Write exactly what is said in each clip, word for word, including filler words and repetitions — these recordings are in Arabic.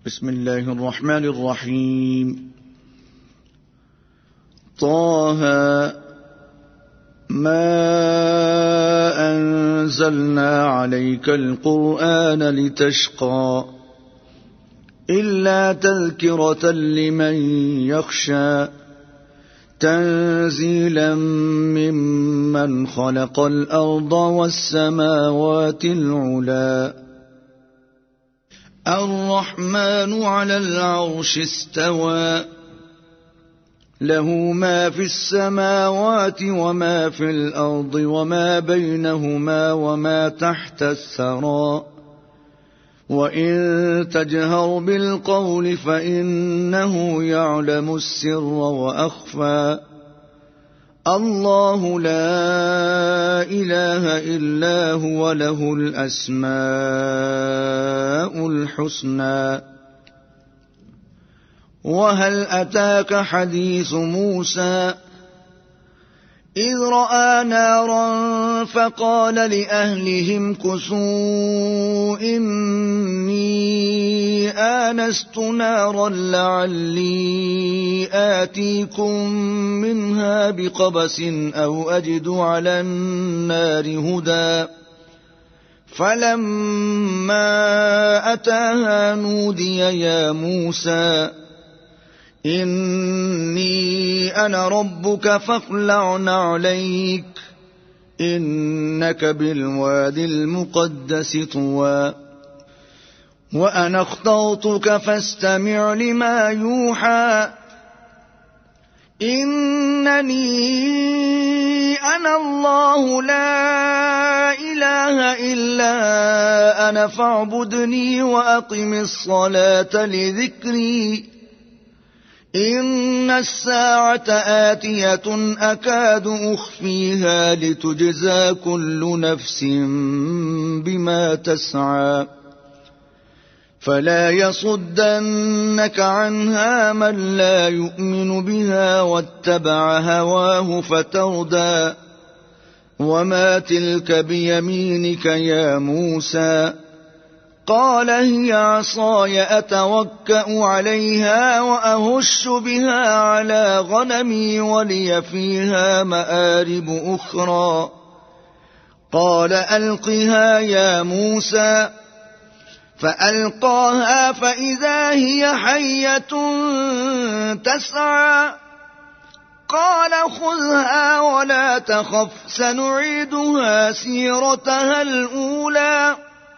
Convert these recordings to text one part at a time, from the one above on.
بسم الله الرحمن الرحيم. طه ما أنزلنا عليك القرآن لتشقى إلا تذكرة لمن يخشى تنزيلا ممن خلق الأرض والسماوات العلى الرحمن على العرش استوى له ما في السماوات وما في الأرض وما بينهما وما تحت الثرى وإن تجهر بالقول فإنه يعلم السر وأخفى الله لا إله إلا هو له الأسماء الحسنى. وهل أتاك حديث موسى إذ رأى نارا فقال لأهلهم كثوا إني آنست نارا لعلي آتيكم منها بقبس أو أجد على النار هدى فلما أتاها نودي يا موسى إني أنا ربك فاخلع نعليك إنك بالواد المقدس طوى وأنا اخترتك فاستمع لما يوحى إنني أنا الله لا إله إلا أنا فاعبدني وأقم الصلاة لذكري إن الساعة آتية أكاد أخفيها لتجزى كل نفس بما تسعى فلا يصدنك عنها من لا يؤمن بها واتبع هواه فتردى وما تلك بيمينك يا موسى قال هي عصاي أتوكأ عليها وأهش بها على غنمي ولي فيها مآرب أخرى قال ألقها يا موسى فألقاها فإذا هي حية تسعى قال خذها ولا تخف سنعيدها سيرتها الأولى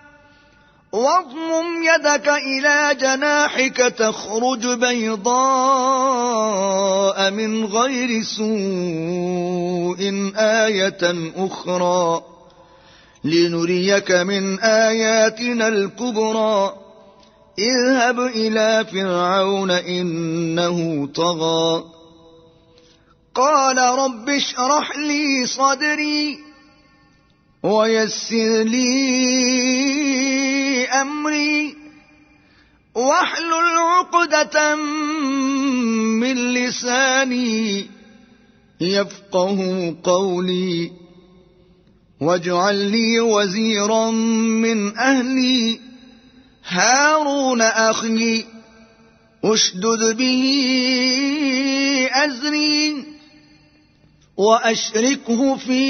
واضمم يدك إلى جناحك تخرج بيضاء من غير سوء آية أخرى لنريك من آياتنا الكبرى اذهب إلى فرعون إنه طغى قال رب اشرح لي صدري ويسر لي أمري واحلل عقدة من لساني يفقه قولي واجعل لي وزيرا من أهلي هارون أخي اشدد به أزري وأشركه في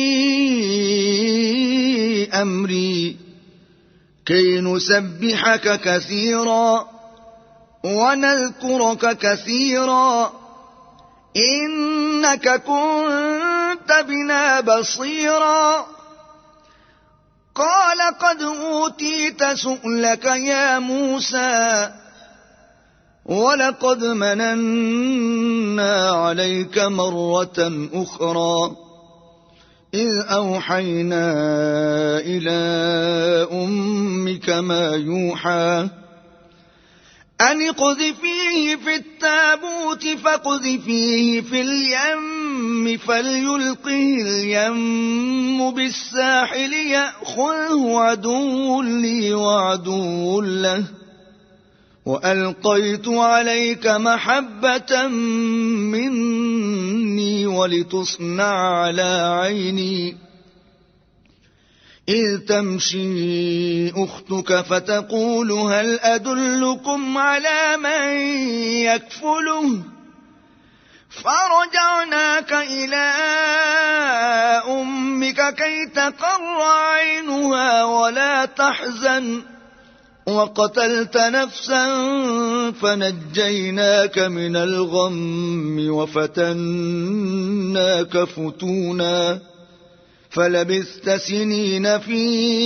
أمري كي نسبحك كثيرا ونذكرك كثيرا إنك كنت بنا بصيرا قال قد أوتيت سؤلك يا موسى ولقد مننا عليك مرة أخرى إذ أوحينا إلى أمك ما يوحى أن اقذفيه في التابوت فاقذفيه في اليم فليلقه اليم بالساحل يأخذه عدو لي وعدو له وألقيت عليك محبة مني ولتصنع على عيني إذ تمشي أختك فتقول هل أدلكم على من يكفله فرجعناك إلى أمك كي تقر عينها ولا تحزن وقتلت نفسا فنجيناك من الغم وفتناك فتونا فلبثت سنين في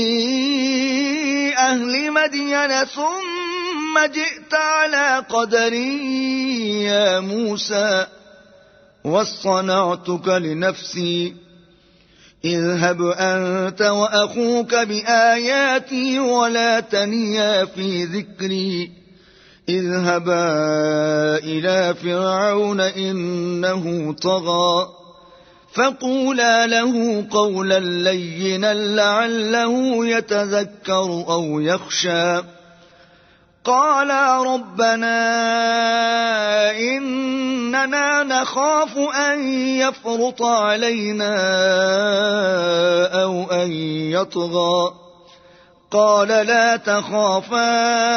أهل مدين ثم جئت على قدري يا موسى واصطنعتك لنفسي اذهب أنت وأخوك بآياتي ولا تنيا في ذكري اذهبا إلى فرعون إنه طغى فقولا له قولا لينا لعله يتذكر أو يخشى قالا ربنا إننا نخاف أن يفرط علينا أو أن يطغى قال لا تخافا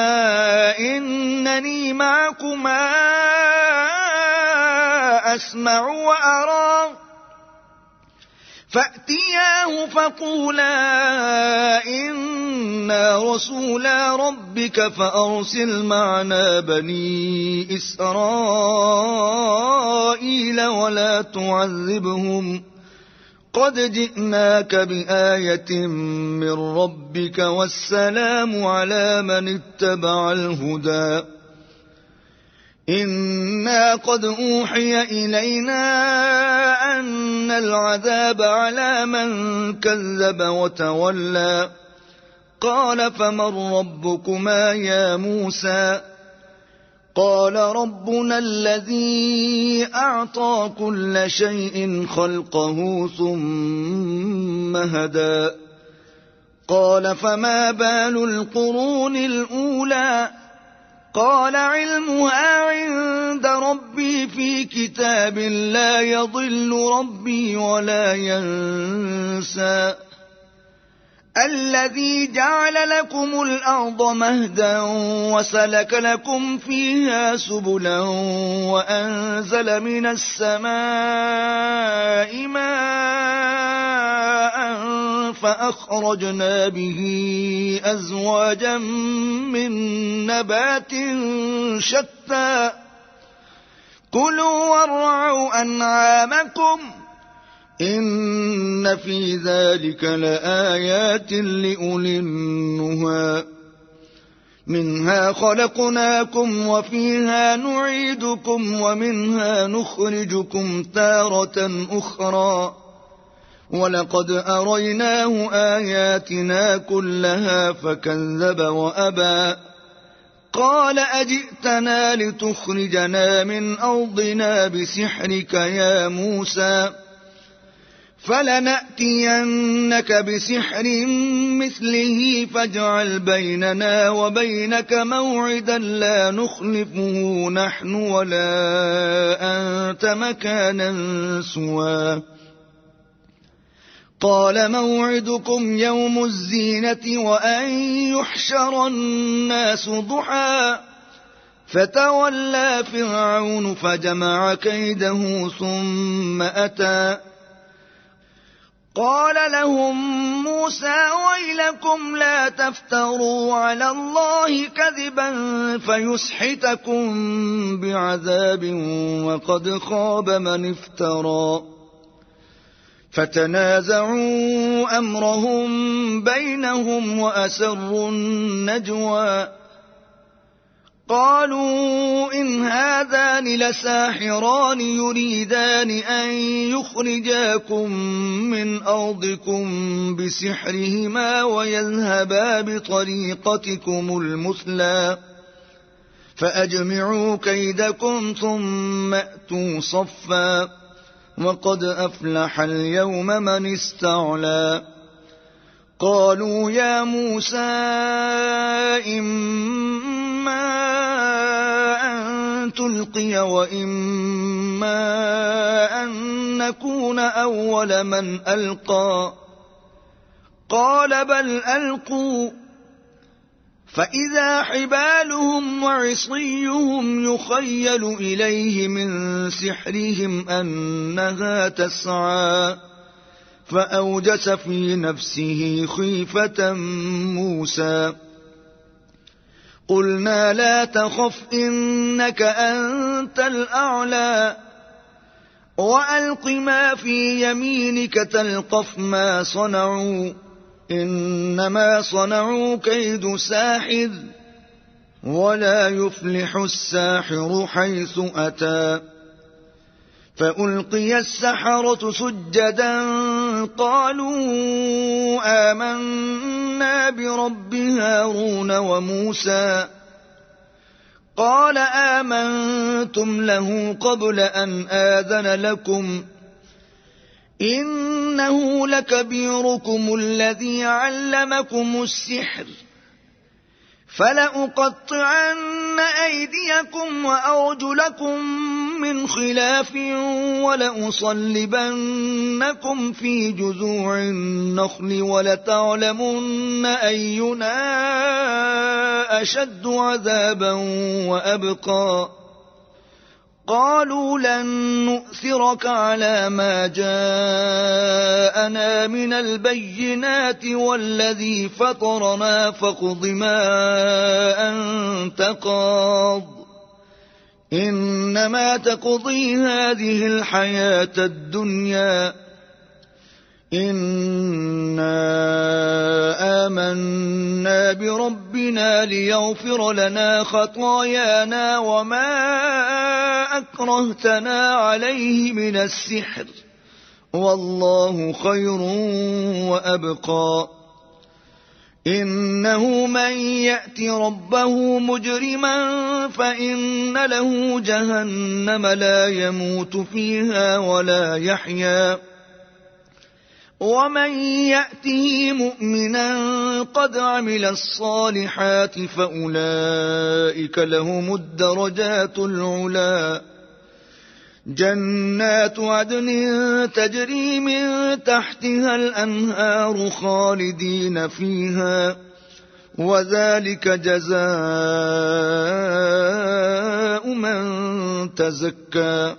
إنني معكما أسمع وأرى فأتياه فقولا إنا رسولا ربك فأرسل معنا بني إسرائيل ولا تعذبهم قد جئناك بآية من ربك والسلام على من اتبع الهدى إنا قد أوحي إلينا أن العذاب على من كذب وتولى قال فمن ربكما يا موسى قال ربنا الذي أعطى كل شيء خلقه ثم هدى قال فما بال القرون الأولى قال علمها عند ربي في كتاب لا يضل ربي ولا ينسى الذي جعل لكم الأرض مهدا وسلك لكم فيها سبلا وأنزل من السماء ماء فأخرجنا به أزواجا من نبات شتى كلوا وارعوا أنعامكم إن في ذلك لآيات لأولي النهى منها خلقناكم وفيها نعيدكم ومنها نخرجكم تارة أخرى ولقد أريناه آياتنا كلها فكذب وأبى قال أجئتنا لتخرجنا من أرضنا بسحرك يا موسى فلنأتينك بسحر مثله فاجعل بيننا وبينك موعدا لا نخلفه نحن ولا أنت مكانا سوى قال موعدكم يوم الزينة وأن يحشر الناس ضحى فتولى فرعون فجمع كيده ثم أتى قال لهم موسى ويلكم لا تفتروا على الله كذبا فيسحتكم بعذاب وقد خاب من افترى فتنازعوا أمرهم بينهم وأسروا النجوى قالوا إن هذان لساحران يريدان أن يخرجاكم من أرضكم بسحرهما ويذهبا بطريقتكم المثلى فأجمعوا كيدكم ثم أتوا صفا وقد أفلح اليوم من استعلى قالوا يا موسى إما أن تلقي وإما أن نكون أول من ألقى قال بل ألقوا، فإذا حبالهم وعصيهم يخيل إليه من سحرهم أنها تسعى، فأوجس في نفسه خيفة موسى. قلنا لا تخف إنك أنت الأعلى، وألق ما في يمينك تلقف ما صنعوا، إنما صنعوا كيد ساحر، ولا يفلح الساحر حيث أتى. فألقي السحرة سجدا قالوا آمنا برب هارون وموسى. قال آمنتم له قبل أن آذن لكم، إنه لكبيركم الذي علمكم السحر، فلأقطعن أيديكم وأرجلكم من خلاف ولأصلبنكم في جذوع النخل ولتعلمن أينا أشد عذابا وأبقى. قالوا لن نؤثرك على ما جاءنا من البينات والذي فطرنا فاقض ما أنت قاض، إنما تقضي هذه الحياة الدنيا، إنا آمنا بربنا ليغفر لنا خطايانا وما أكرهتنا عليه من السحر، والله خير وأبقى. إنه من يأت ربه مجرما فإن له جهنم لا يموت فيها ولا يحيا، ومن يأته مؤمنا قد عمل الصالحات فأولئك لهم الدرجات العلا، جنات عدن تجري من تحتها الأنهار خالدين فيها، وذلك جزاء من تزكى.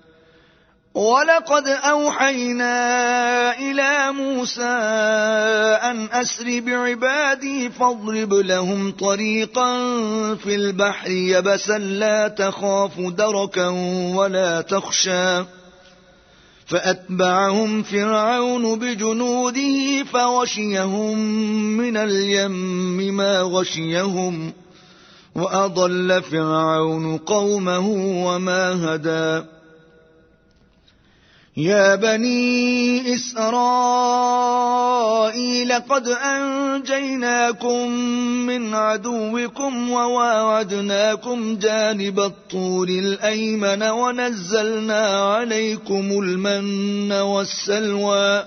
ولقد أوحينا إلى موسى أن أسر بعبادي فاضرب لهم طريقا في البحر يبسا لا تخاف دركا ولا تخشى، فأتبعهم فرعون بجنوده فغشيهم من اليم ما غشيهم، وأضل فرعون قومه وما هدى. يا بني إسرائيل قد أنجيناكم من عدوكم وواعدناكم جانب الطور الأيمن ونزلنا عليكم المن والسلوى،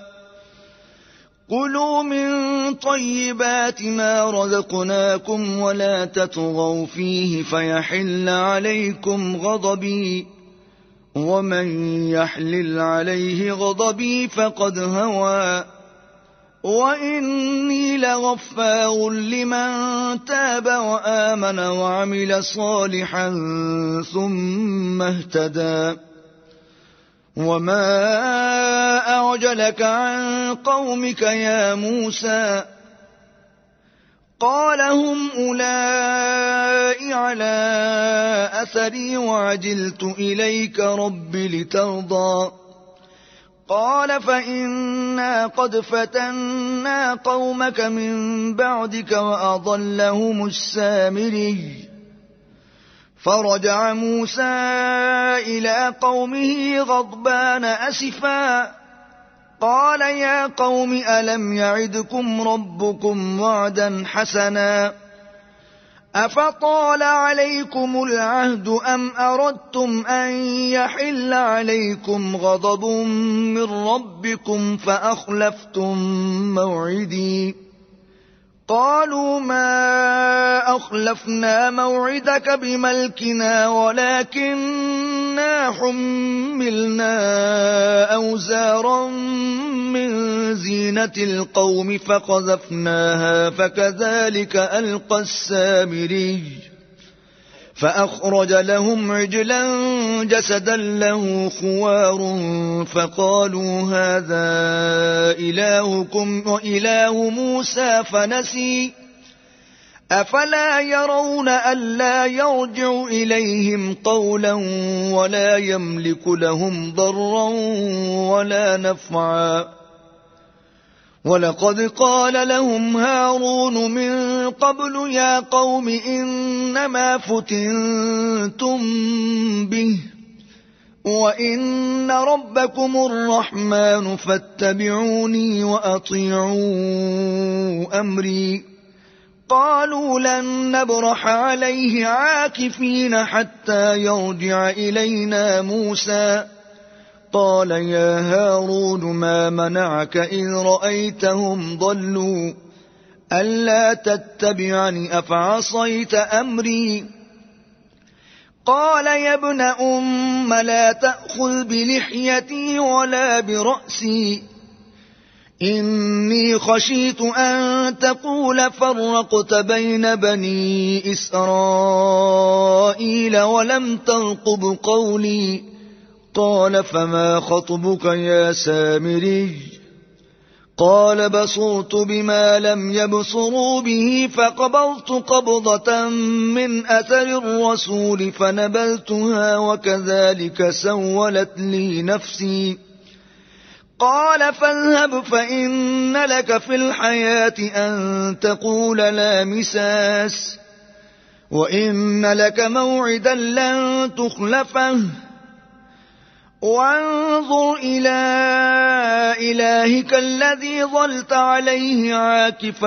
كلوا من طيبات ما رزقناكم ولا تطغوا فيه فيحل عليكم غضبي، ومن يحلل عليه غضبي فقد هوى، وإني لغفار لمن تاب وآمن وعمل صالحا ثم اهتدى. وما أعجلك عن قومك يا موسى؟ قال هم أولئك على أثري وعجلت إليك رب لترضى. قال فإنا قد فتنا قومك من بعدك وأضلهم السامري. فرجع موسى إلى قومه غضبان أسفا، قال يا قوم ألم يعدكم ربكم وعدا حسنا، أفطال عليكم العهد أم أردتم أن يحل عليكم غضب من ربكم فأخلفتم موعدي. قالوا ما أخلفنا موعدك بملكنا ولكننا حملنا أوزارا من زينة القوم فقذفناها فكذلك ألقى السامري فأخرج لهم عجلا جسدا له خوار فقالوا هذا إلهكم وإله موسى فنسي أفلا يرون ألا يرجع إليهم قولا ولا يملك لهم ضرا ولا نفعا ولقد قال لهم هارون من قبل يا قوم إنما فتنتم به وإن ربكم الرحمن فاتبعوني وأطيعوا أمري قالوا لن نبرح عليه عاكفين حتى يرجع إلينا موسى قال يا هارون ما منعك إذ رأيتهم ضلوا ألا تتبعني أفعصيت أمري قال يا ابن أم لا تأخذ بلحيتي ولا برأسي إني خشيت أن تقول فرقت بين بني إسرائيل ولم ترقب قولي قال فما خطبك يا سامري قال بصرت بما لم يبصروا به فقبضت قبضة من أثر الرسول فنبذتها وكذلك سولت لي نفسي قال فاذهب فإن لك في الحياة أن تقول لا مساس وإن لك موعدا لن تخلفه وانظر إلى إلهك الذي ظلت عليه عاكفا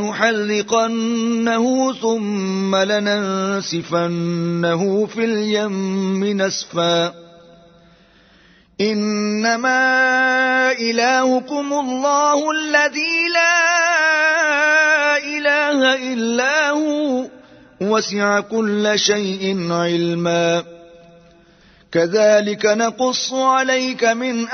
لنحرقنه ثم لننسفنه في اليم نسفا إنما إلهكم الله الذي لا إله إلا هو وسع كل شيء علما كذلك نقص عليك من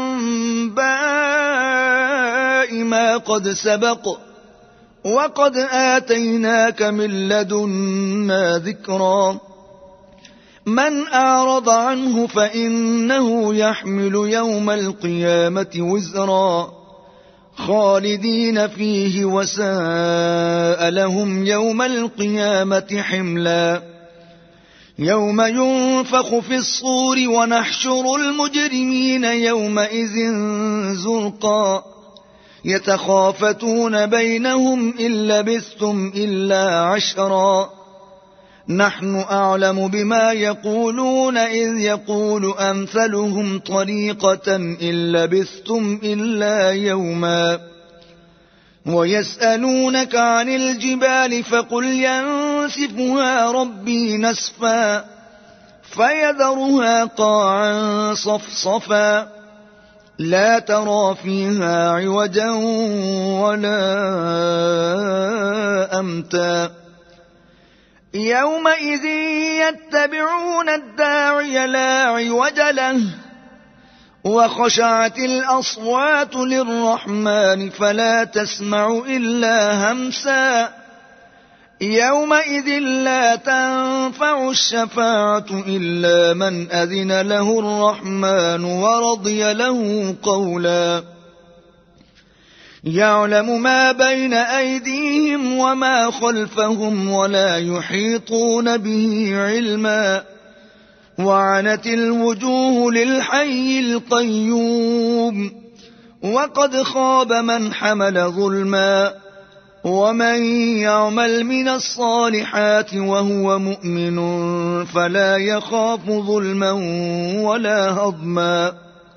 أنباء ما قد سبق وقد آتيناك من لدنا ذكرا من أعرض عنه فإنه يحمل يوم القيامة وزرا خالدين فيه وساء لهم يوم القيامة حملا يوم ينفخ في الصور ونحشر المجرمين يومئذ زرقا يتخافتون بينهم إن لبثتم إلا عشرا نحن أعلم بما يقولون إذ يقول أمثلهم طريقة إن لبثتم إلا يوما ويسألونك عن الجبال فقل ينسفها ربي نسفا فيذرها قاعا صفصفا لا ترى فيها عوجا ولا أمتا يومئذ يتبعون الداعي لا عوج له وخشعت الأصوات للرحمن فلا تسمع إلا همسا يومئذ لا تنفع الشفاعة إلا من أذن له الرحمن ورضي له قولا يعلم ما بين أيديهم وما خلفهم ولا يحيطون به علما وعنت الوجوه للحي القيوم وقد خاب من حمل ظلما ومن يعمل من الصالحات وهو مؤمن فلا يخاف ظلما ولا هضما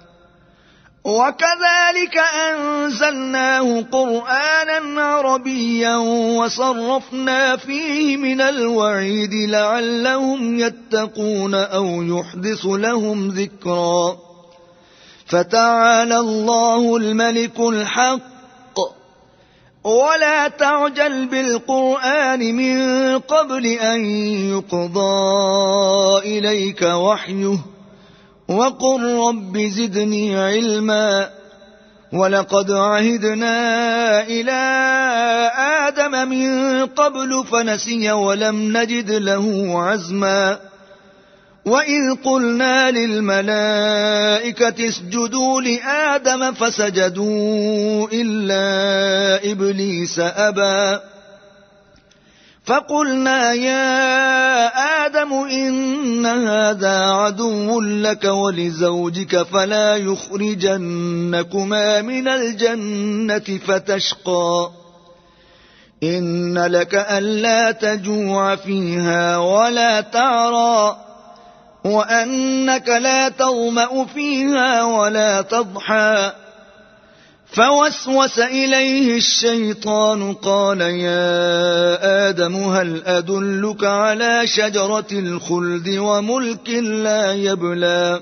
وكذلك أنزلناه قرآنا عربيا وصرفنا فيه من الوعيد لعلهم يتقون أو يحدث لهم ذكرا فتعالى الله الملك الحق ولا تعجل بالقرآن من قبل أن يقضى إليك وحيه وقل رب زدني علما ولقد عهدنا إلى آدم من قبل فنسي ولم نجد له عزما وإذ قلنا للملائكة اسجدوا لآدم فسجدوا إلا إبليس أبى فقلنا يا آدم إن هذا عدو لك ولزوجك فلا يخرجنكما من الجنة فتشقى إن لك ألا تجوع فيها ولا تعرى وأنك لا تظمأ فيها ولا تضحى فوسوس إليه الشيطان قال يا آدم هل أدلك على شجرة الخلد وملك لا يبلى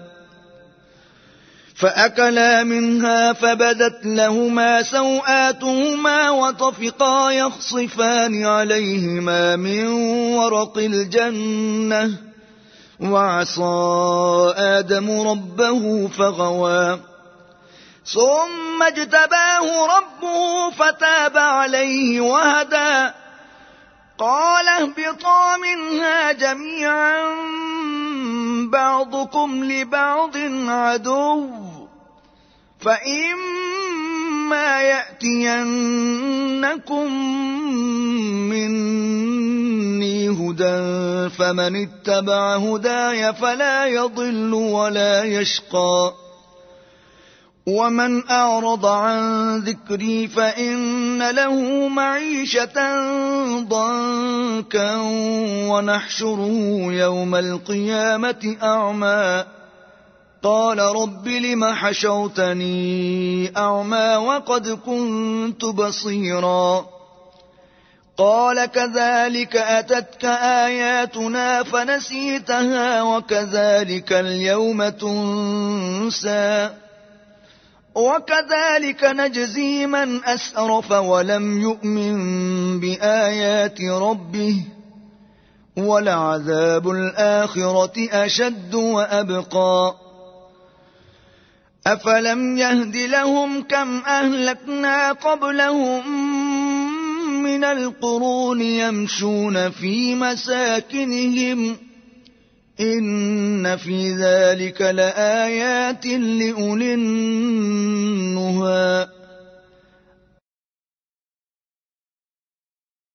فأكلا منها فبدت لهما سوآتهما وطفقا يخصفان عليهما من ورق الجنة وعصى آدم ربه فغوى ثم اجتباه ربه فتاب عليه وهدى قال اهبطا منها جميعا بعضكم لبعض عدو فإما يأتينكم مني هدى فمن اتبع هداي فلا يضل ولا يشقى ومن أعرض عن ذكري فإن له معيشة ضنكا ونحشره يوم القيامة أعمى قال رب لم حشرتني أعمى وقد كنت بصيرا قال كذلك أتتك آياتنا فنسيتها وكذلك اليوم تنسى وكذلك نجزي من أسرف ولم يؤمن بآيات ربه ولعذاب الآخرة أشد وأبقى أفلم يهد لهم كم أهلكنا قبلهم من القرون يمشون في مساكنهم إن في ذلك لآيات لأولي النهى